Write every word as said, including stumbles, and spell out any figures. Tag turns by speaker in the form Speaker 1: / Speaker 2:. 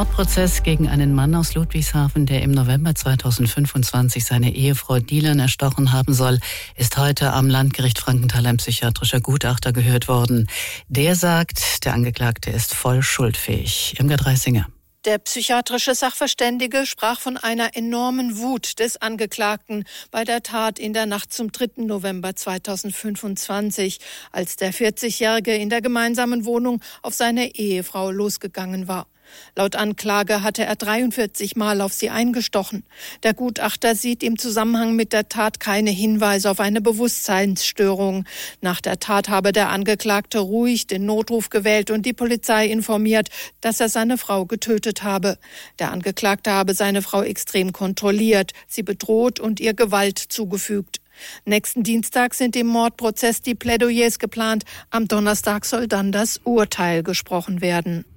Speaker 1: Mordprozess gegen einen Mann aus Ludwigshafen, der im November zweitausendfünfundzwanzig seine Ehefrau Dilan erstochen haben soll, ist heute am Landgericht Frankenthal ein psychiatrischer Gutachter gehört worden. Der sagt, der Angeklagte ist voll schuldfähig. Irmgard Reisinger.
Speaker 2: Der psychiatrische Sachverständige sprach von einer enormen Wut des Angeklagten bei der Tat in der Nacht zum dritten November zweitausendfünfundzwanzig, als der vierzigjährige in der gemeinsamen Wohnung auf seine Ehefrau losgegangen war. Laut Anklage hatte er dreiundvierzig Mal auf sie eingestochen. Der Gutachter sieht im Zusammenhang mit der Tat keine Hinweise auf eine Bewusstseinsstörung. Nach der Tat habe der Angeklagte ruhig den Notruf gewählt und die Polizei informiert, dass er seine Frau getötet habe. Der Angeklagte habe seine Frau extrem kontrolliert, sie bedroht und ihr Gewalt zugefügt. Nächsten Dienstag sind im Mordprozess die Plädoyers geplant. Am Donnerstag soll dann das Urteil gesprochen werden.